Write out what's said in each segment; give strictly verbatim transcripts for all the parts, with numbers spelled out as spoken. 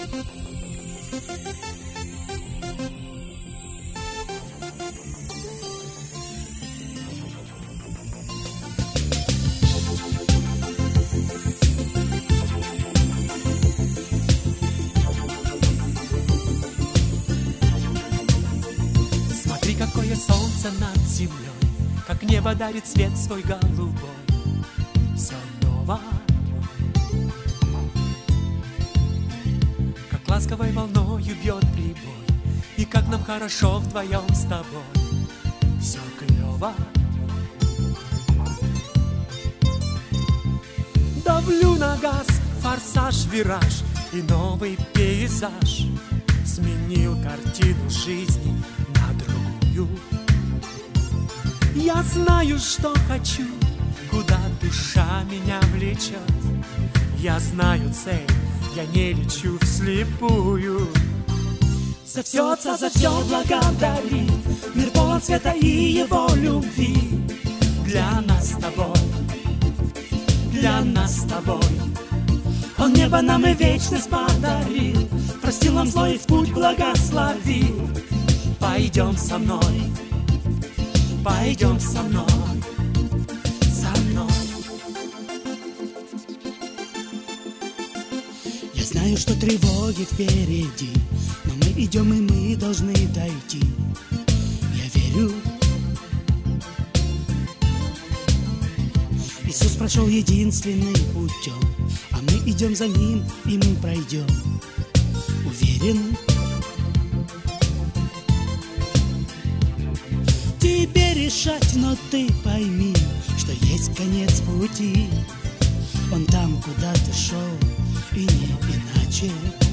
Смотри, какое солнце над землей, как небо дарит свет свой голубой. Все ново, как ласковой волною бьет прибой, и как нам хорошо вдвоем с тобой. Все клево. Давлю на газ, форсаж, вираж, и новый пейзаж сменил картину жизни на другую. Я знаю, что хочу, куда душа меня влечет. Я знаю цель, я не лечу вслепую. За все, отца, за все благодари, мир полон света и его любви. Для нас с тобой, для нас с тобой. Он небо нам и вечность подарил, простил нам зло и в путь благословил. Пойдем со мной, пойдем со мной, со мной. Я знаю, что тревоги впереди, но мы идем и мы должны дойти. Я верю. Иисус прошел единственным путем, а мы идем за Ним, и мы пройдем. Уверен. Тебе решать, но ты пойми, что есть конец пути. Он там, куда ты шел, и не иначе.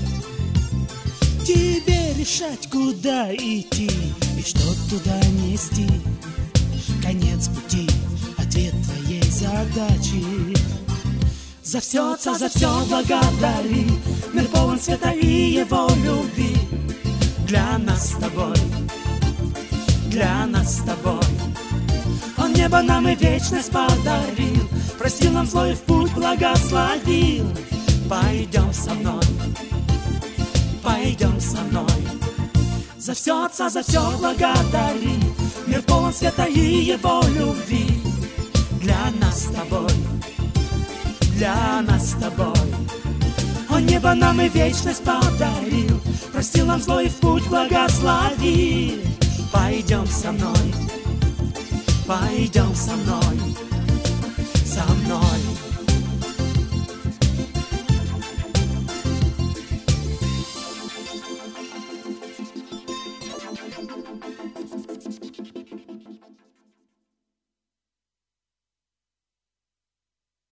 Тебе решать, куда идти и что туда нести. Конец пути, ответ твоей задачи. За все, Отца, за все благодари, мир полон света и его любви. Для нас с тобой, для нас с тобой. Он небо нам и вечность подарил, простил нам зло и в путь благословил. Пойдем со мной, пойдем со мной. За все, Отца, за все благодари, мир полон света и его любви. Для нас с тобой, для нас с тобой. Он небо нам и вечность подарил, простил нам зло и в путь благословил. Пойдем со мной, пойдем со мной, со мной.